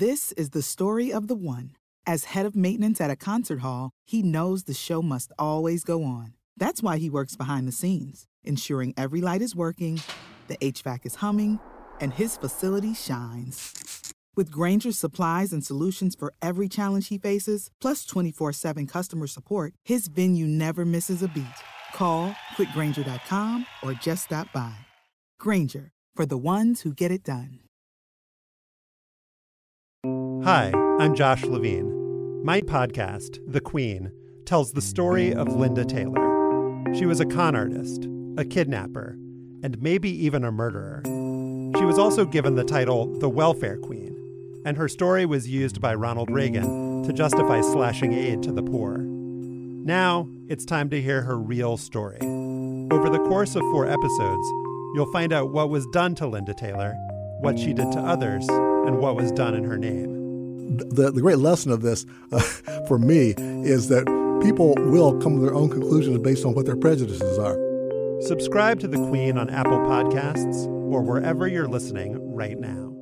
This is the story of the one. As head of maintenance at a concert hall, he knows the show must always go on. That's why he works behind the scenes, ensuring every light is working, the HVAC is humming, and his facility shines. With Grainger's supplies and solutions for every challenge he faces, plus 24/7 customer support, his venue never misses a beat. Call quickgrainger.com or just stop by. Grainger, for the ones who get it done. Hi, I'm Josh Levine. My podcast, The Queen, tells the story of Linda Taylor. She was a con artist, a kidnapper, and maybe even a murderer. She was also given the title the Welfare Queen, and her story was used by Ronald Reagan to justify slashing aid to the poor. Now, it's time to hear her real story. Over the course of 4 episodes, you'll find out what was done to Linda Taylor, what she did to others, and what was done in her name. The great lesson of this, for me, is that people will come to their own conclusions based on what their prejudices are. Subscribe to The Queen on Apple Podcasts or wherever you're listening right now.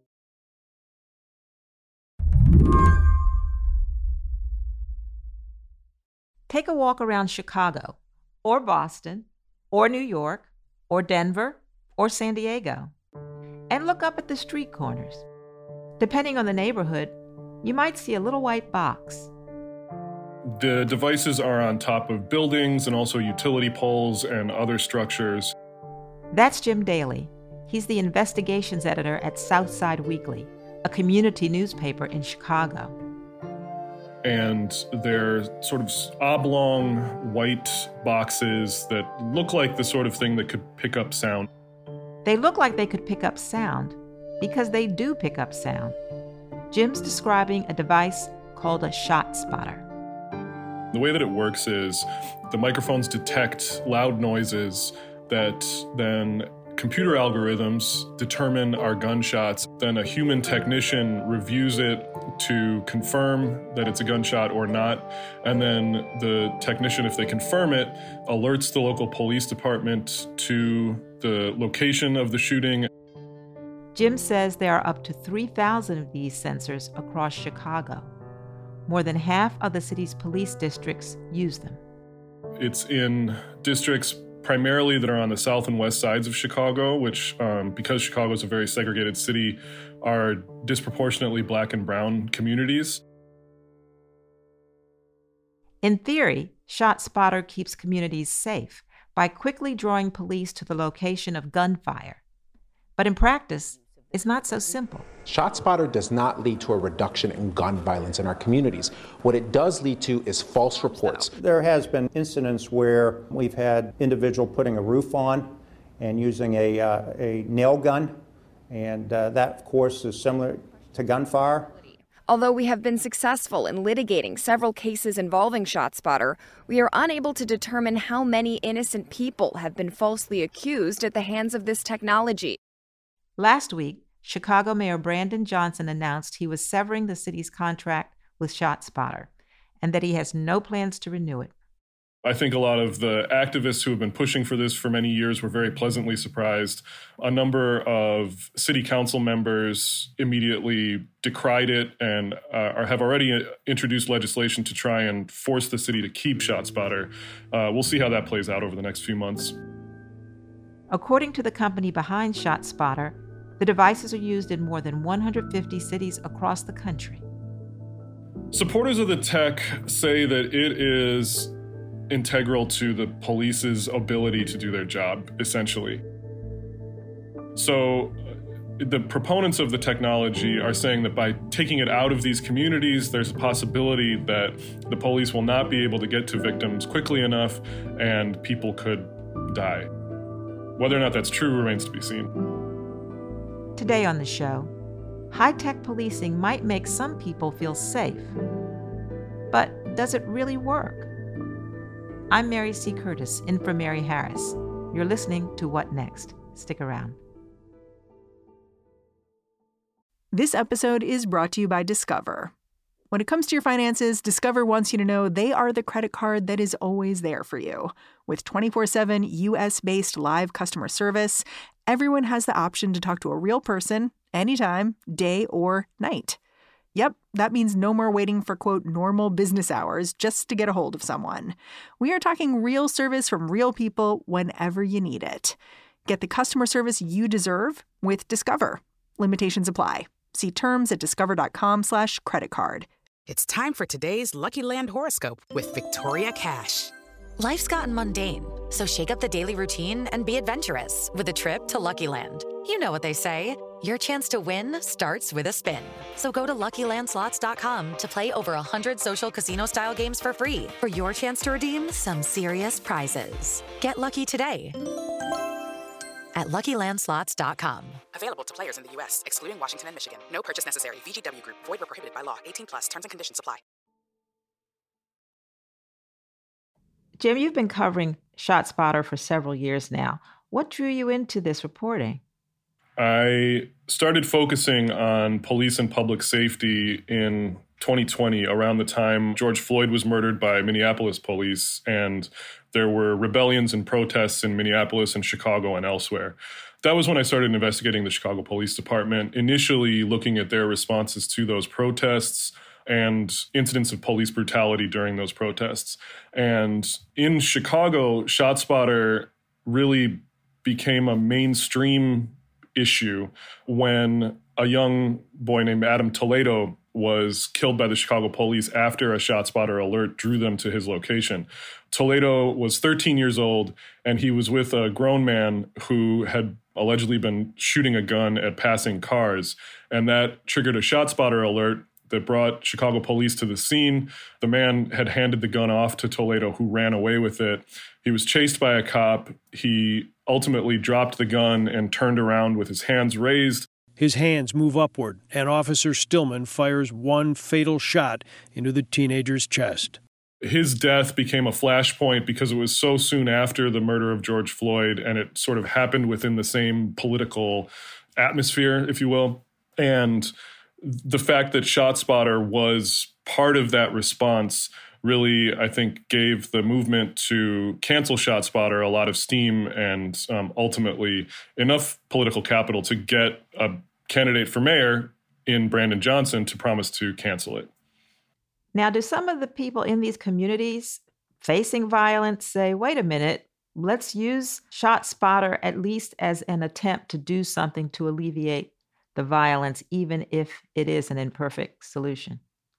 Take a walk around Chicago, or Boston, or New York, or Denver, or San Diego, and look up at the street corners. Depending on the neighborhood, you might see a little white box. The devices are on top of buildings and also utility poles and other structures. That's Jim Daly. He's the investigations editor at Southside Weekly, a community newspaper in Chicago. And they're sort of oblong white boxes that look like the sort of thing that could pick up sound. They look like they could pick up sound because they do pick up sound. Jim's describing a device called a shot spotter. The way that it works is the microphones detect loud noises that then computer algorithms determine are gunshots. Then a human technician reviews it to confirm that it's a gunshot or not. And then the technician, if they confirm it, alerts the local police department to the location of the shooting. Jim says there are up to 3,000 of these sensors across Chicago. More than half of the city's police districts use them. It's in districts primarily that are on the south and west sides of Chicago, which, because Chicago is a very segregated city, are disproportionately black and brown communities. In theory, ShotSpotter keeps communities safe by quickly drawing police to the location of gunfire. But in practice, it's not so simple. ShotSpotter does not lead to a reduction in gun violence in our communities. What it does lead to is false reports. There has been incidents where we've had individual putting a roof on and using a nail gun, and that, of course, is similar to gunfire. Although we have been successful in litigating several cases involving ShotSpotter, we are unable to determine how many innocent people have been falsely accused at the hands of this technology. Last week, Chicago Mayor Brandon Johnson announced he was severing the city's contract with ShotSpotter and that he has no plans to renew it. I think a lot of the activists who have been pushing for this for many years were very pleasantly surprised. A number of city council members immediately decried it and have already introduced legislation to try and force the city to keep ShotSpotter. We'll see how that plays out over the next few months. According to the company behind ShotSpotter, the devices are used in more than 150 cities across the country. Supporters of the tech say that it is integral to the police's ability to do their job, essentially. So the proponents of the technology are saying that by taking it out of these communities, there's a possibility that the police will not be able to get to victims quickly enough and people could die. Whether or not that's true remains to be seen. Today on the show, high-tech policing might make some people feel safe, but does it really work? I'm Mary C. Curtis, in for Mary Harris. You're listening to What Next? Stick around. This episode is brought to you by Discover. When it comes to your finances, Discover wants you to know they are the credit card that is always there for you. With 24/7 U.S.-based live customer service, everyone has the option to talk to a real person anytime, day or night. Yep, that means no more waiting for, quote, normal business hours just to get a hold of someone. We are talking real service from real people whenever you need it. Get the customer service you deserve with Discover. Limitations apply. See terms at discover.com/creditcard. It's time for today's Lucky Land horoscope with Victoria Cash. Life's gotten mundane, so shake up the daily routine and be adventurous with a trip to Lucky Land. You know what they say, your chance to win starts with a spin. So go to LuckyLandSlots.com to play over 100 social casino-style games for free for your chance to redeem some serious prizes. Get lucky today at LuckyLandSlots.com. Available to players in the U.S., excluding Washington and Michigan. No purchase necessary. VGW Group. Void where prohibited by law. 18+. Terms and conditions apply. Jim, you've been covering ShotSpotter for several years now. What drew you into this reporting? I started focusing on police and public safety in 2020, around the time George Floyd was murdered by Minneapolis police, and there were rebellions and protests in Minneapolis and Chicago and elsewhere. That was when I started investigating the Chicago Police Department, initially looking at their responses to those protests and incidents of police brutality during those protests. And in Chicago, ShotSpotter really became a mainstream issue when a young boy named Adam Toledo was killed by the Chicago police after a ShotSpotter alert drew them to his location. Toledo was 13 years old, and he was with a grown man who had allegedly been shooting a gun at passing cars, and that triggered a ShotSpotter alert that brought Chicago police to the scene. The man had handed the gun off to Toledo, who ran away with it. He was chased by a cop. He ultimately dropped the gun and turned around with his hands raised. His hands move upward, and Officer Stillman fires one fatal shot into the teenager's chest. His death became a flashpoint because it was so soon after the murder of George Floyd, and it sort of happened within the same political atmosphere, if you will. And the fact that ShotSpotter was part of that response really, I think, gave the movement to cancel ShotSpotter a lot of steam and ultimately enough political capital to get a candidate for mayor in Brandon Johnson to promise to cancel it. Now, do some of the people in these communities facing violence say, wait a minute, let's use ShotSpotter at least as an attempt to do something to alleviate the violence, even if it is an imperfect solution?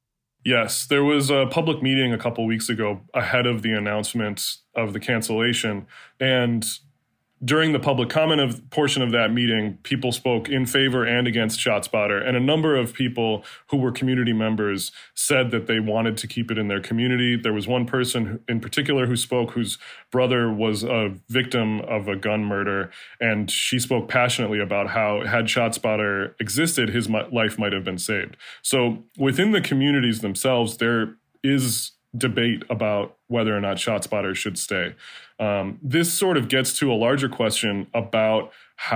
Yes, there was a public meeting a couple weeks ago ahead of the announcement of the cancellation. And during the public comment portion of that meeting, people spoke in favor and against ShotSpotter. And a number of people who were community members said that they wanted to keep it in their community. There was one person in particular who spoke whose brother was a victim of a gun murder. And she spoke passionately about how had ShotSpotter existed, his life might have been saved. So within the communities themselves, there is debate about whether or not ShotSpotter should stay. This sort of gets to a larger question about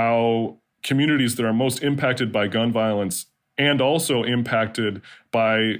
how communities that are most impacted by gun violence and also impacted by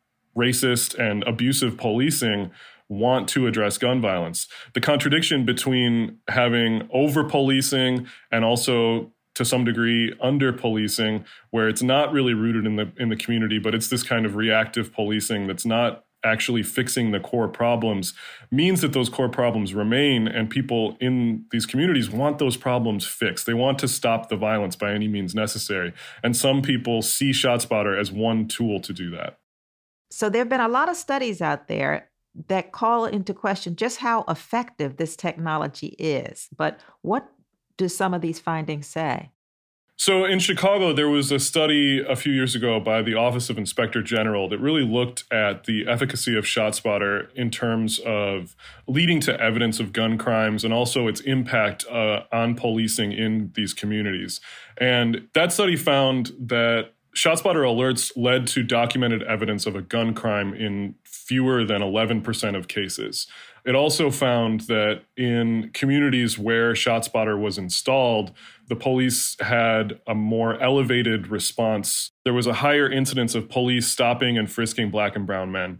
racist and abusive policing want to address gun violence. The contradiction between having over-policing and also to some degree under-policing, where it's not really rooted in the community, but it's this kind of reactive policing that's not actually fixing the core problems, means that those core problems remain, and people in these communities want those problems fixed. They want to stop the violence by any means necessary. And some people see ShotSpotter as one tool to do that. So there have been a lot of studies out there that call into question just how effective this technology is. But what do some of these findings say? So in Chicago, there was a study a few years ago by the Office of Inspector General that really looked at the efficacy of ShotSpotter in terms of leading to evidence of gun crimes and also its impact on policing in these communities. And that study found that ShotSpotter alerts led to documented evidence of a gun crime in fewer than 11% of cases. It also found that in communities where ShotSpotter was installed, the police had a more elevated response. There was a higher incidence of police stopping and frisking Black and brown men.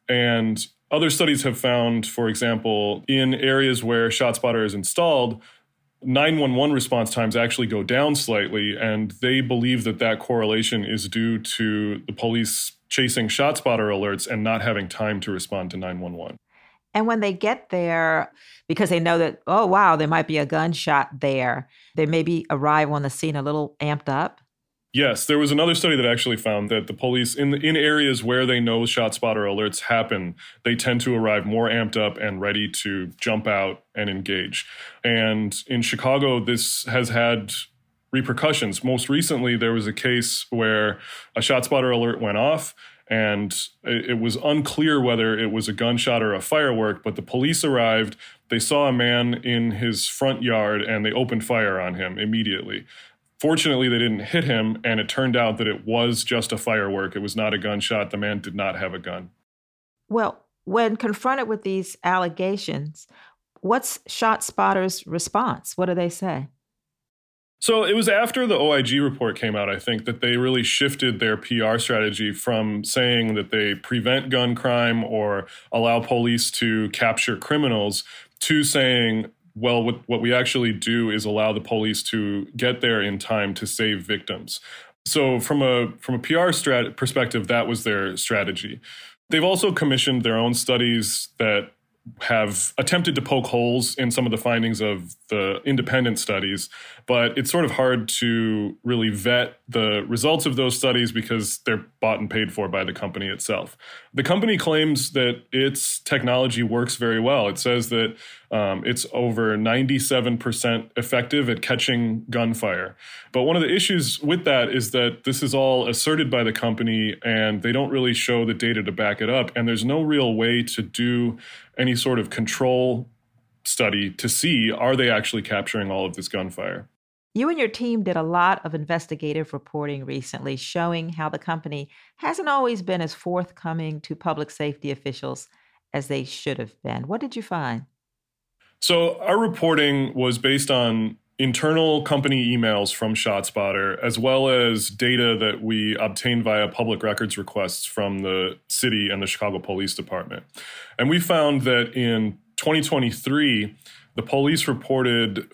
And other studies have found, for example, in areas where ShotSpotter is installed, 911 response times actually go down slightly, and they believe that that correlation is due to the police chasing ShotSpotter alerts and not having time to respond to 911. And when they get there, because they know that, oh, wow, there might be a gunshot there, they maybe arrive on the scene a little amped up? Yes, there was another study that actually found that the police, in areas where they know ShotSpotter alerts happen, they tend to arrive more amped up and ready to jump out and engage. And in Chicago, this has had repercussions. Most recently, there was a case where a ShotSpotter alert went off, and it was unclear whether it was a gunshot or a firework, but the police arrived, they saw a man in his front yard, and they opened fire on him immediately. Fortunately, they didn't hit him, and it turned out that it was just a firework. It was not a gunshot. The man did not have a gun. Well, when confronted with these allegations, what's ShotSpotter's response? What do they say? So it was after the OIG report came out, I think, that they really shifted their PR strategy from saying that they prevent gun crime or allow police to capture criminals to saying, well, what we actually do is allow the police to get there in time to save victims. So from a PR perspective, that was their strategy. They've also commissioned their own studies that have attempted to poke holes in some of the findings of the independent studies, but it's sort of hard to really vet the results of those studies because they're bought and paid for by the company itself. The company claims that its technology works very well. It says that it's over 97% effective at catching gunfire. But one of the issues with that is that this is all asserted by the company and they don't really show the data to back it up. And there's no real way to do any sort of control study to see, are they actually capturing all of this gunfire? You and your team did a lot of investigative reporting recently showing how the company hasn't always been as forthcoming to public safety officials as they should have been. What did you find? So our reporting was based on internal company emails from ShotSpotter, as well as data that we obtained via public records requests from the city and the Chicago Police Department. And we found that in 2023, the police reported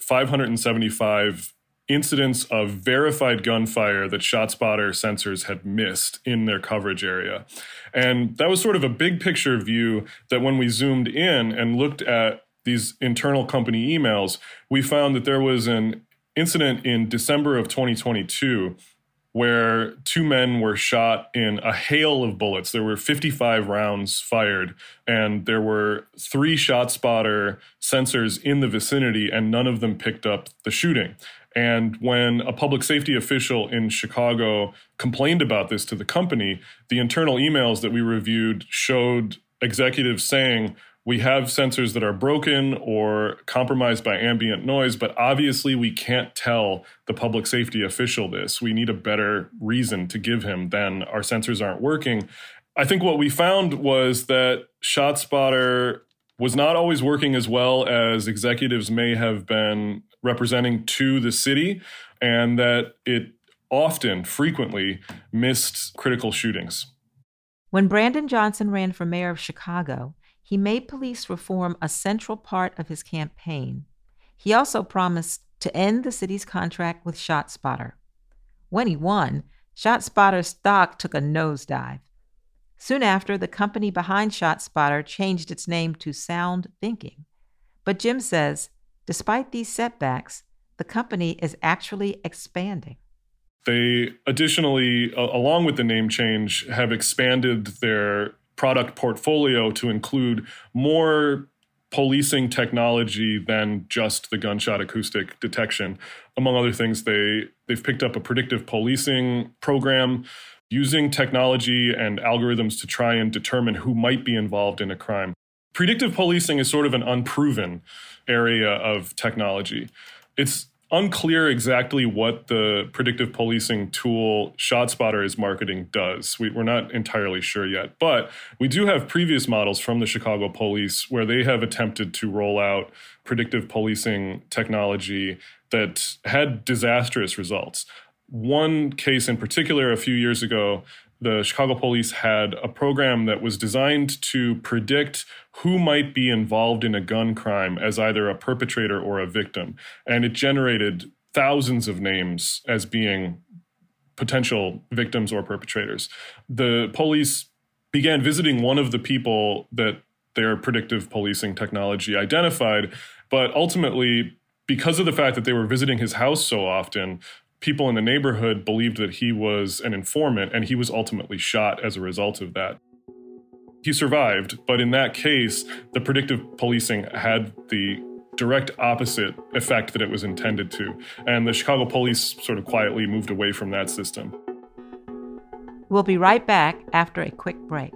575 incidents of verified gunfire that ShotSpotter sensors had missed in their coverage area. And that was sort of a big picture view that when we zoomed in and looked at these internal company emails, we found that there was an incident in December of 2022 where two men were shot in a hail of bullets. There were 55 rounds fired, and there were 3 ShotSpotter sensors in the vicinity, and none of them picked up the shooting. And when a public safety official in Chicago complained about this to the company, the internal emails that we reviewed showed executives saying, we have sensors that are broken or compromised by ambient noise, but obviously we can't tell the public safety official this. We need a better reason to give him than our sensors aren't working. I think what we found was that ShotSpotter was not always working as well as executives may have been representing to the city, and that it frequently missed critical shootings. When Brandon Johnson ran for mayor of Chicago, he made police reform a central part of his campaign. He also promised to end the city's contract with ShotSpotter. When he won, ShotSpotter's stock took a nosedive. Soon after, the company behind ShotSpotter changed its name to Sound Thinking. But Jim says, despite these setbacks, the company is actually expanding. They additionally, along with the name change, have expanded their product portfolio to include more policing technology than just the gunshot acoustic detection. Among other things, they've picked up a predictive policing program using technology and algorithms to try and determine who might be involved in a crime. Predictive policing is sort of an unproven area of technology. It's unclear exactly what the predictive policing tool ShotSpotter is marketing does. We're not entirely sure yet, but we do have previous models from the Chicago police where they have attempted to roll out predictive policing technology that had disastrous results. One case in particular, a few years ago, the Chicago police had a program that was designed to predict who might be involved in a gun crime as either a perpetrator or a victim. And it generated thousands of names as being potential victims or perpetrators. The police began visiting one of the people that their predictive policing technology identified, but ultimately, because of the fact that they were visiting his house so often, people in the neighborhood believed that he was an informant, and he was ultimately shot as a result of that. He survived, but in that case, the predictive policing had the direct opposite effect that it was intended to, and the Chicago police sort of quietly moved away from that system. We'll be right back after a quick break.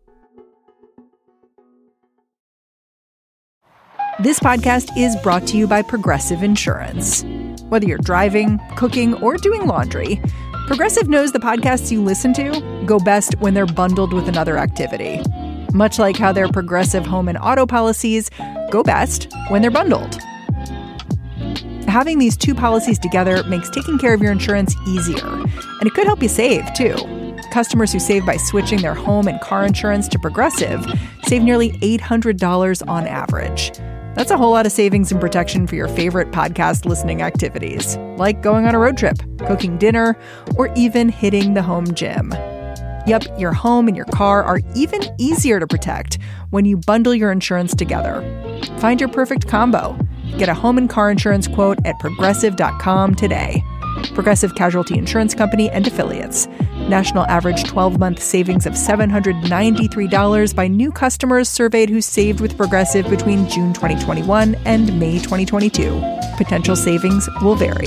This podcast is brought to you by Progressive Insurance. Whether you're driving, cooking, or doing laundry, Progressive knows the podcasts you listen to go best when they're bundled with another activity. Much like how their Progressive home and auto policies go best when they're bundled. Having these two policies together makes taking care of your insurance easier, and it could help you save, too. Customers who save by switching their home and car insurance to Progressive save nearly $800 on average. That's a whole lot of savings and protection for your favorite podcast listening activities, like going on a road trip, cooking dinner, or even hitting the home gym. Yep, your home and your car are even easier to protect when you bundle your insurance together. Find your perfect combo. Get a home and car insurance quote at Progressive.com today. Progressive Casualty Insurance Company and Affiliates. National average 12-month savings of $793 by new customers surveyed who saved with Progressive between June 2021 and May 2022. Potential savings will vary.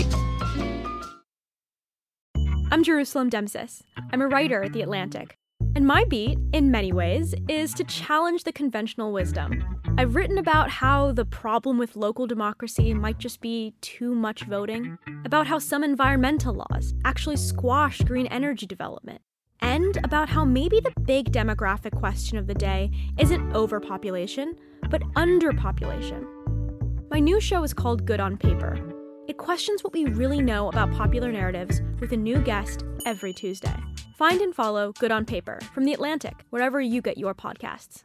I'm Jerusalem Demsis. I'm a writer at The Atlantic. And my beat, in many ways, is to challenge the conventional wisdom. I've written about how the problem with local democracy might just be too much voting, about how some environmental laws actually squash green energy development, and about how maybe the big demographic question of the day isn't overpopulation, but underpopulation. My new show is called Good on Paper. It questions what we really know about popular narratives with a new guest every Tuesday. Find and follow Good on Paper from The Atlantic, wherever you get your podcasts.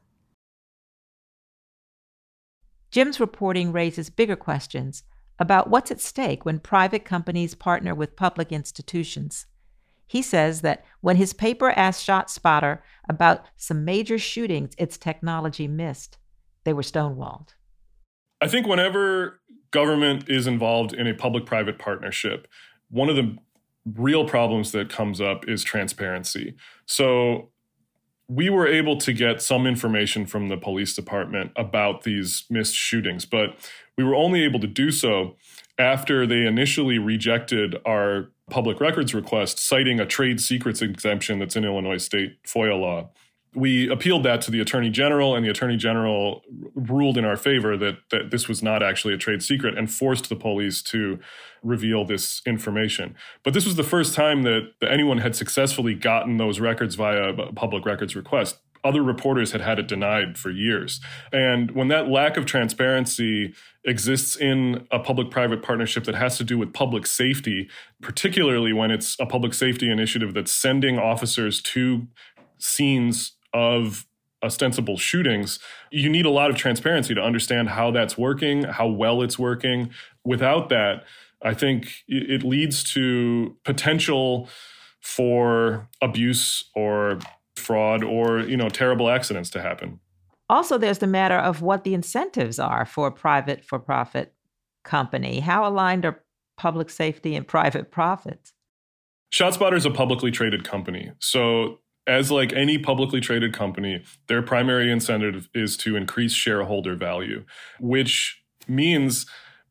Jim's reporting raises bigger questions about what's at stake when private companies partner with public institutions. He says that when his paper asked ShotSpotter about some major shootings its technology missed, they were stonewalled. I think whenever government is involved in a public-private partnership, one of the real problems that comes up is transparency. So we were able to get some information from the police department about these missed shootings, but we were only able to do so after they initially rejected our public records request, citing a trade secrets exemption that's in Illinois state FOIA law. We appealed that to the Attorney General, and the Attorney General ruled in our favor that this was not actually a trade secret and forced the police to reveal this information. But this was the first time that anyone had successfully gotten those records via a public records request. Other reporters had it denied for years. And when that lack of transparency exists in a public-private partnership that has to do with public safety, particularly when it's a public safety initiative that's sending officers to scenes of ostensible shootings, you need a lot of transparency to understand how that's working, how well it's working. Without that, I think it leads to potential for abuse or fraud or, terrible accidents to happen. Also, there's the matter of what the incentives are for a private for-profit company. How aligned are public safety and private profits? ShotSpotter is a publicly traded company. So as like any publicly traded company, their primary incentive is to increase shareholder value, which means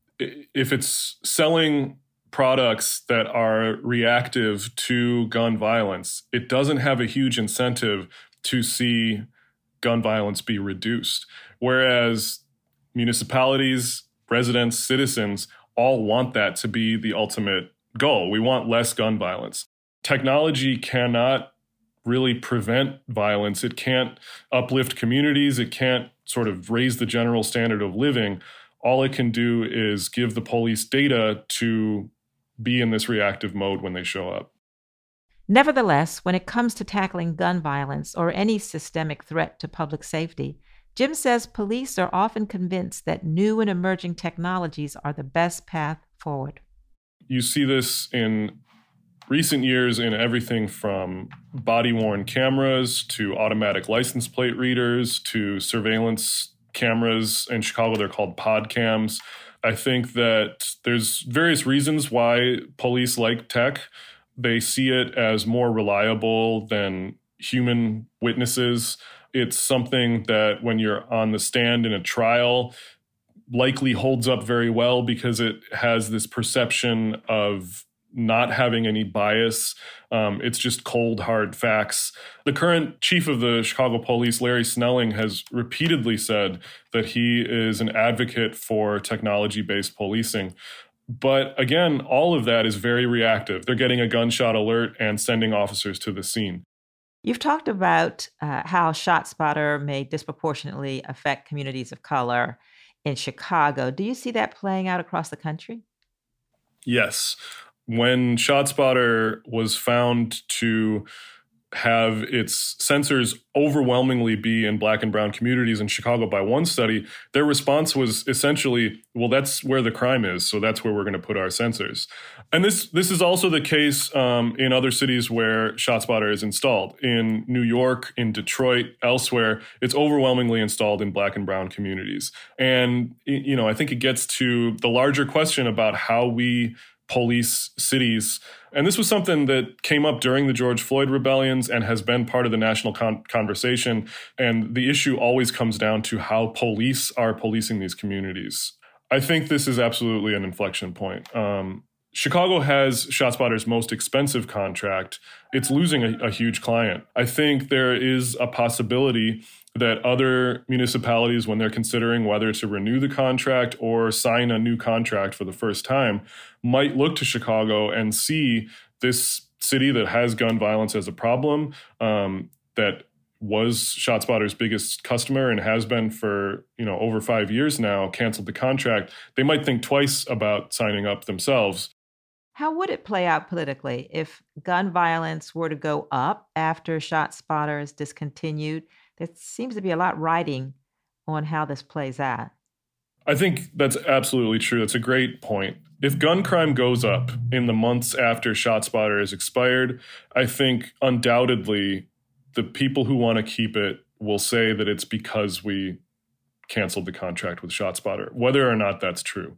if it's selling products that are reactive to gun violence, it doesn't have a huge incentive to see gun violence be reduced. Whereas municipalities, residents, citizens all want that to be the ultimate goal. We want less gun violence. Technology cannot really prevent violence. It can't uplift communities. It can't sort of raise the general standard of living. All it can do is give the police data to be in this reactive mode when they show up. Nevertheless, when it comes to tackling gun violence or any systemic threat to public safety, Jim says police are often convinced that new and emerging technologies are the best path forward. You see this in recent years in everything from body-worn cameras to automatic license plate readers to surveillance cameras. In Chicago, they're called pod cams. I think that there's various reasons why police like tech. They see it as more reliable than human witnesses. It's something that when you're on the stand in a trial, likely holds up very well because it has this perception of not having any bias. It's just cold, hard facts. The current chief of the Chicago Police, Larry Snelling, has repeatedly said that he is an advocate for technology-based policing. But again, all of that is very reactive. They're getting a gunshot alert and sending officers to the scene. You've talked about how ShotSpotter may disproportionately affect communities of color in Chicago. Do you see that playing out across the country? Yes. When ShotSpotter was found to have its sensors overwhelmingly be in Black and brown communities in Chicago by one study, their response was essentially, well, that's where the crime is, so that's where we're going to put our sensors. And this is also the case in other cities where ShotSpotter is installed. In New York, in Detroit, elsewhere, it's overwhelmingly installed in Black and brown communities. And, I think it gets to the larger question about how we police cities. And this was something that came up during the George Floyd rebellions and has been part of the national conversation. And the issue always comes down to how police are policing these communities. I think this is absolutely an inflection point. Chicago has ShotSpotter's most expensive contract. It's losing a huge client. I think there is a possibility that other municipalities, when they're considering whether to renew the contract or sign a new contract for the first time, might look to Chicago and see this city that has gun violence as a problem, that was ShotSpotter's biggest customer and has been for over 5 years now, canceled the contract. They might think twice about signing up themselves. How would it play out politically if gun violence were to go up after ShotSpotter is discontinued? There seems to be a lot riding on how this plays out. I think that's absolutely true. That's a great point. If gun crime goes up in the months after ShotSpotter is expired, I think undoubtedly the people who want to keep it will say that it's because we canceled the contract with ShotSpotter, whether or not that's true.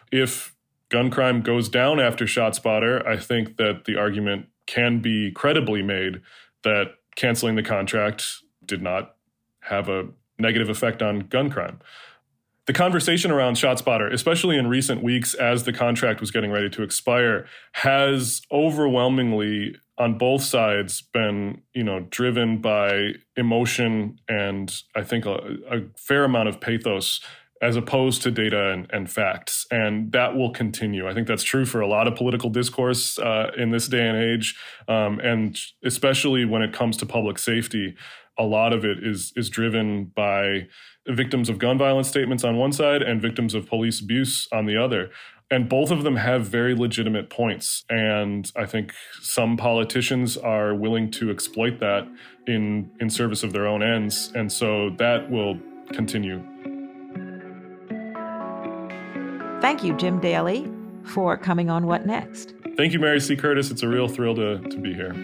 If gun crime goes down after ShotSpotter, I think that the argument can be credibly made that canceling the contract did not have a negative effect on gun crime. The conversation around ShotSpotter, especially in recent weeks as the contract was getting ready to expire, has overwhelmingly on both sides been, driven by emotion and I think a fair amount of pathos as opposed to data and facts. And that will continue. I think that's true for a lot of political discourse in this day and age. And especially when it comes to public safety, a lot of it is driven by victims of gun violence statements on one side and victims of police abuse on the other. And both of them have very legitimate points. And I think some politicians are willing to exploit that in service of their own ends. And so that will continue. Thank you, Jim Daly, for coming on What Next? Thank you, Mary C. Curtis. It's a real thrill to be here.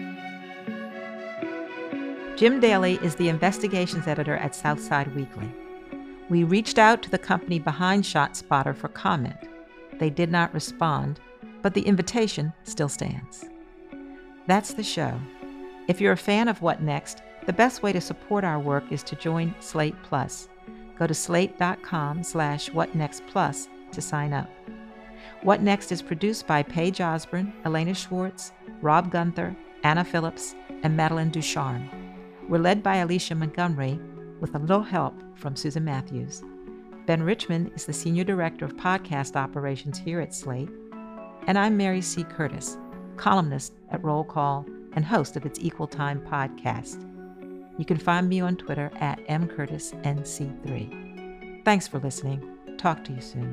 Jim Daly is the investigations editor at Southside Weekly. We reached out to the company behind ShotSpotter for comment. They did not respond, but the invitation still stands. That's the show. If you're a fan of What Next, the best way to support our work is to join Slate Plus. Go to slate.com/whatnextplus to sign up. What Next is produced by Paige Osborne, Elena Schwartz, Rob Gunther, Anna Phillips, and Madeline Ducharme. We're led by Alicia Montgomery with a little help from Susan Matthews. Ben Richmond is the Senior Director of Podcast Operations here at Slate. And I'm Mary C. Curtis, columnist at Roll Call and host of its Equal Time podcast. You can find me on Twitter at mcurtisnc3. Thanks for listening. Talk to you soon.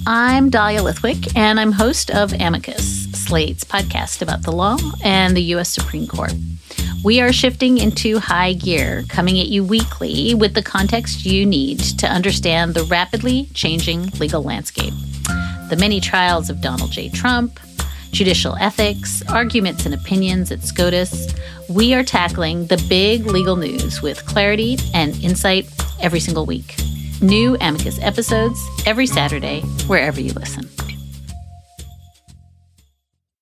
I'm Dahlia Lithwick, and I'm host of Amicus, Slate's podcast about the law and the U.S. Supreme Court. We are shifting into high gear, coming at you weekly with the context you need to understand the rapidly changing legal landscape. The many trials of Donald J. Trump, judicial ethics, arguments and opinions at SCOTUS. We are tackling the big legal news with clarity and insight every single week. New Amicus episodes every Saturday, wherever you listen.